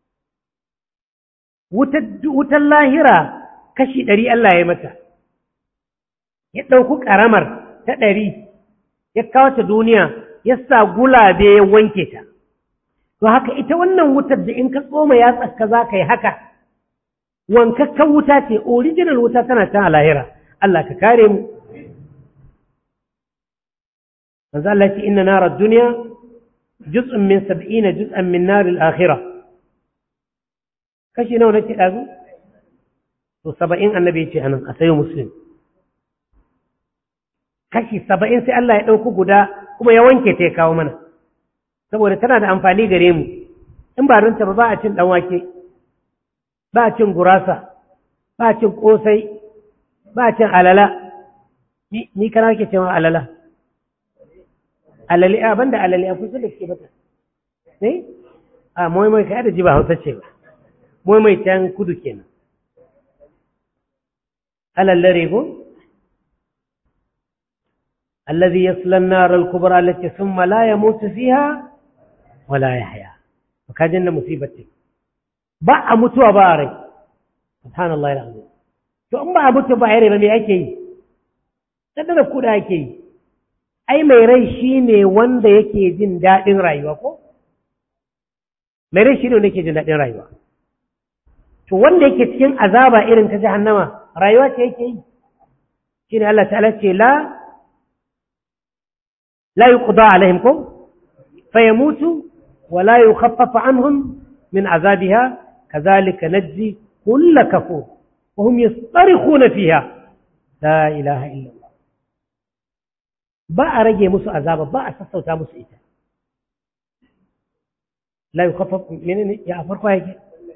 Speaker 1: wutar lahira kashi 100 Allah ya mata ya ɗauku ƙaramar ta 100 ya kawo ta duniya ya sa gulabe ya wanke ta to haka ita wannan wutar da in ka tsoma ya tsaka za ka yi haka wankakkan wuta ce original wuta tana can a lahira Allah ka kare mu manzo Allah ya ce inna narar duniya juz'un min 70 juz'an min naril akhirah kashi nawa nake dazu to 70 annabi ya ce anan a sayo muslim kashi 70 sai Allah ya dauko guda kuma ya wanke ta ya kawo mana saboda tana da amfani gare mu in ba ranta ba a cin dan wake ba a cin gurasa ba a cin kosai ba a cin alala ni kana ke cewa alala alali a banda alali a kusa da ke bata ne a moimoi kai da ji ba hausa ce ba moimoi can kudu kenan alallare ko الذي يصل النار الكبرى التي ثم لا يموت فيها ولا يحيا وكاجن مصيبتك ba a mutuwa ba a rai subhanallahi alazim to in ba a mutu ba a rai ba me ake yi da kuda ake yi ai mai rai shine wanda yake jin dadin rayuwa ko mai rai shine wanda yake jin dadin rayuwa to wanda yake cikin azaba irin ta jahannama rayuwa ce yake yi shine Allah ta'ala ce la yuqda alaihim ko fayamutu wa la yukhaffaf anhum min azabiha كذلك نجزي كل كفور وهم يصطرخون فيها لا إله إلا الله باء رجي مسو عذاب باء سسوتا مسو إيتا لا يخفف من يا أفرقوا هيك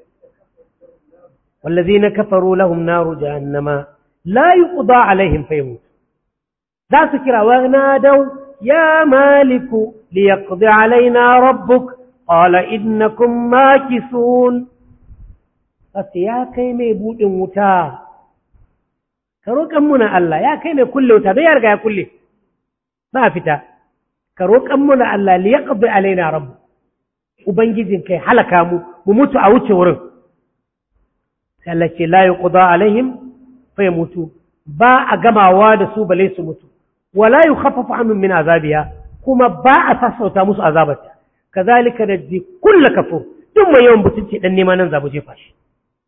Speaker 1: والذين كفروا لهم نار جهنم لا يقضى عليهم فيموت ذا سكرا ونادوا يا مالك ليقضي علينا ربك قال إنكم ماكثون Sassa ya kai mai buɗin wuta, ka roƙon muna Allah, ya kai mai kulle wuta, don ya riga ya kulle, ba fita, ka roƙon muna Allah li ya ƙabbi alaina rabu, Ubangijin kai halaka mu mutu a wuce wurin. Sai Allah ce, la yi ƙuda alaihim, fai mutu, ba a gamawa da su bale su mutu, wa la yi hafafa amin min azabiya, kuma ba a sassauta musu azabarta, ka zalika da ji kulle kafo, duk mai yawan mutunci ɗan nema nan zabu jefa shi.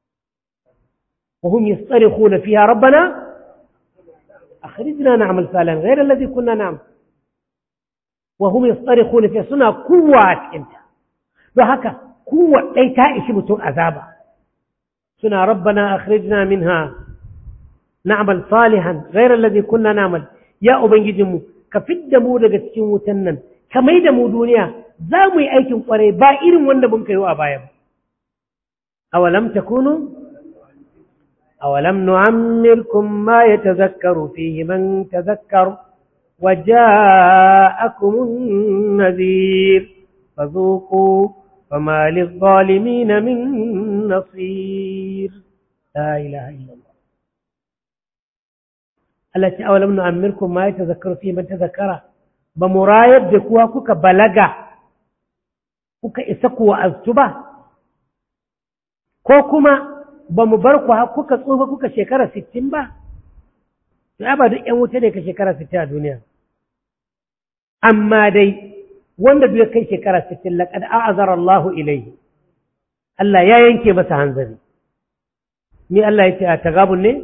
Speaker 1: وهم يصطرخون فيها ربنا أخرجنا نعمل صالحا غير الذي كنا نعمل وهم يصطرخون فيها سنة قوة انت وهكا قوة أي تائش بتون عذابا سنة ربنا أخرجنا منها نعمل صالحا غير الذي كنا نعمل يا أبن جدمو ka fidda mu daga cikin wutan nan ka mai da mu duniya za mu yi aikin kwarai ba irin wanda mun kai a baya ba awalam takunu awalam nu'ammirkum ma yatazakkaru fihi man tazakkar وجاءكم النذير فذوقوا فما للظالمين من نصير لا إله إلا الله التي أولم نؤمركم ما يتذكر فيه من تذكر بمرايب دكوا كوكا بلغا كوكا إسكوا أزتبا كوكما بمبركوا كوكا صوفا كوكا شكرا 60 با ya ba duk ‘yan wuta ne ka shekara 60 a duniya amma dai wanda duk kai shekara 60 laƙad a'azar Allahu ilaihi Allah ya yanke masa hanzari ni Allah ya ce a tagabun ne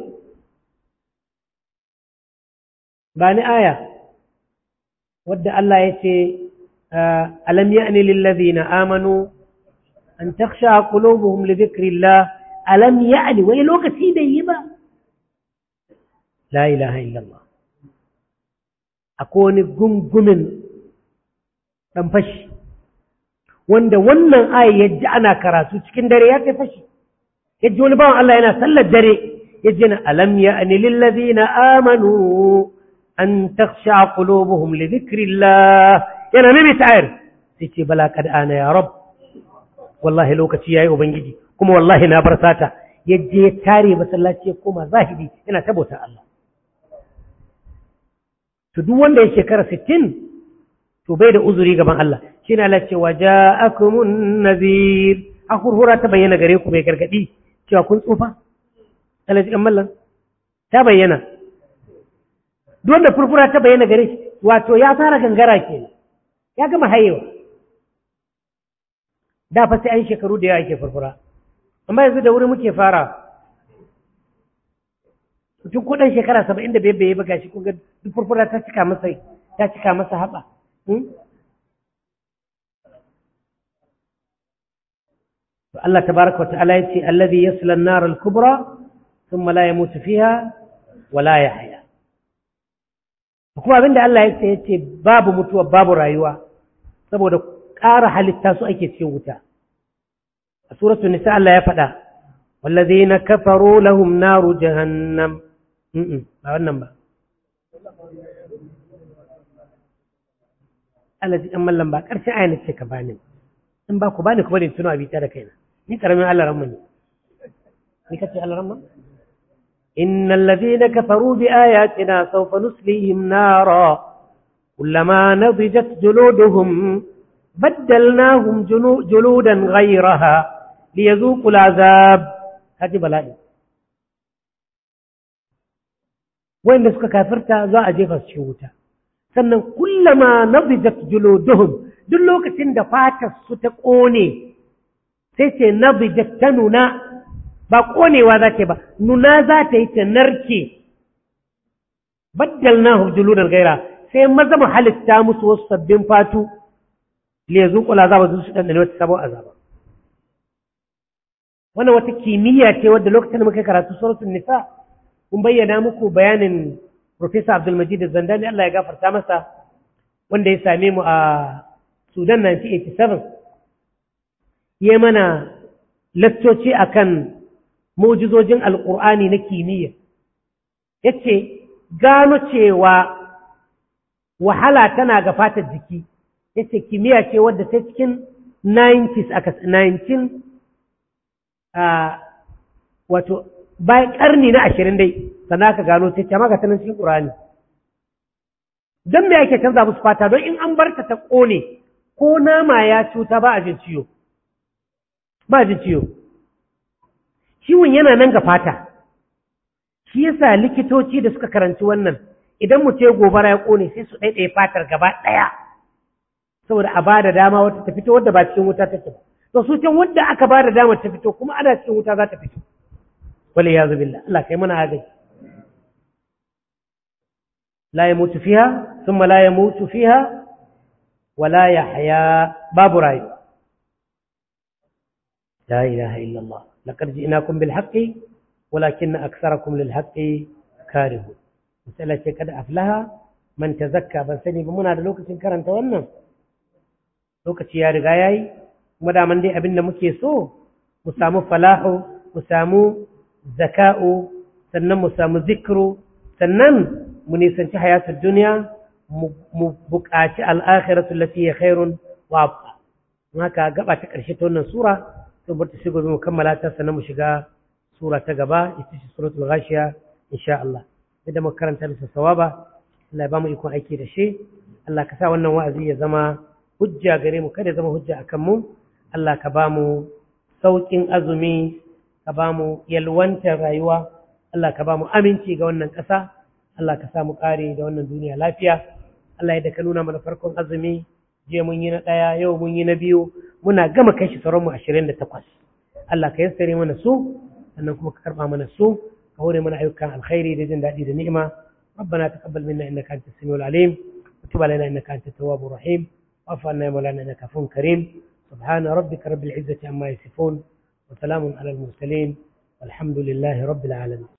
Speaker 1: ba ni aya wadda Allah ya ce alam ya'ni lillazina amanu an takhsha qulubuhum li dhikrillah alam ya'ni wai lokaci da yi ba la ilaha illallah akwai wani gungumin ɗan fashi wanda wannan aya ya ji ana karatu cikin dare ya kai fashi ya ji wani bawan Allah yana sallar dare ya ji na alam ya ani lillazina amanu an takhsha qulubuhum li dhikrillah yana mimi ta'ir sai ce bala kad ana ya rab wallahi lokaci yayi ubangiji kuma wallahi na bar sata yaje ya tare masallaci ya koma zahidi yana tabota Allah to duk wanda ya shekara 60 to bai da uzuri gaban Allah shine Allah ce waja'akumun nadhir akhurhura ta bayyana gare ku mai gargadi cewa kun tsufa Allah ji mallan ta bayyana duk wanda furfura ta bayyana gare shi wato ya fara gangara kenan ya gama hayewa da fa sai an shekaru da yawa yake furfura amma yanzu da wuri muke fara tun kudin shekara 75 bai ba gashi kun ga duk furfura ta cika masa haɓa to Allah tabaraka wa ta'ala yace alladhi yasla an-nar al-kubra thumma la yamutu fiha wa la yahya kuma abinda Allah yace babu mutuwa babu rayuwa saboda ƙara halitta su ake cikin wuta a suratul nisa Allah ya faɗa والذين كفروا لهم نار جهنم ba wannan ba Allah ji ɗan mallan ba ƙarshen ayyana ce ka bani in ba ku bani ku bari tuno abita da kaina ni ƙaramin Allah ramma ne ni kace Allah ramma innal ladhina kafaru bi ayatina sawfa nuslihim nara kullama nadijat juluduhum baddalnahum juludan ghayraha liyazuqu al'azab kaji bala'i wanda suka kafirta za a jefa su cikin wuta sannan kullama nadijat juluduhum duk lokacin da fatar su ta kone sai ce nadijat ta nuna ba konewa za ta ba nuna za ta yi ta narke baddalnahum juludan gaira sai maza mu halitta musu wasu sabbin fatu li yazuqu al'azaba su dan wata sabon azaba wannan wata kimiyya ce wadda lokacin da muka karatu suratul nisa kun bayyana muku bayanin Professor Abdul Majid Zandani Allah ya gafarta masa wanda ya same mu a Sudan 1987 yayi mana leccoci akan mu'jizojin Alƙur'ani na kimiyya yace gano cewa wahala tana ga fatar jiki yace kimiyya ce wadda ta cikin 90s aka 19 wato bayan ƙarni na 20 dai sannan aka gano sai ta maka tanan cikin Qur'ani don me ake canza musu fata don in an barta ta ƙone ko nama ya cuta ba a jin ciwo ciwon yana nan ga fata shi yasa likitoci da suka karanci wannan idan mu ce gobara ya ƙone sai su ɗaiɗaya fatar gaba ɗaya saboda a ba da dama wata ta fito wadda ba cikin wuta take ba to su can wadda aka ba da dama ta fito kuma ana cikin wuta za ta fito wal iyazu billah Allah kai mana agaji la yamutu fiha thumma la yamutu fiha wa la yahya babu rayu la ilaha illa Allah laqad ji'nakum bil haqqi walakinna aktharakum lil haqqi karihun misala ce kada aflaha man tazakka ban sani ba muna da lokacin karanta wannan lokaci ya riga yayi kuma da man dai abinda muke so mu samu falahu mu samu zaka'u sannan mu samu zikru sannan mu nisanci hayatul duniya mu buƙaci al'akhiratu allati hiya khairun wa abqa haka gaba ta ƙarshe ta wannan sura to bar ta shigo mu kammala ta sannan mu shiga sura ta gaba ita ce suratul ghashiya insha Allah idan mu karanta bisa sawaba Allah ya ba mu ikon aiki da shi Allah ka sa wannan wa'azi ya zama hujja gare mu kada ya zama hujja akan mu Allah ka ba mu saukin azumi ka ba mu yalwantar rayuwa Allah ka ba mu aminci ga wannan ƙasa Allah ka sa mu ƙare da wannan duniya lafiya Allah ya da ka nuna mana farkon azumi je mun yi na ɗaya yau mun yi na biyu muna gama kai shi sauran mu 28 Allah ka yassare mana su sannan kuma ka karɓa mana su ka hore mana ayyukan alkhairi da jin daɗi da ni'ima ربنا تقبل منا إنك أنت السميع العليم وتب علينا إنك أنت التواب الرحيم واعف عنا يا مولانا إنك عفو كريم سبحان ربك رب العزة عما يصفون وسلام على المرسلين والحمد لله رب العالمين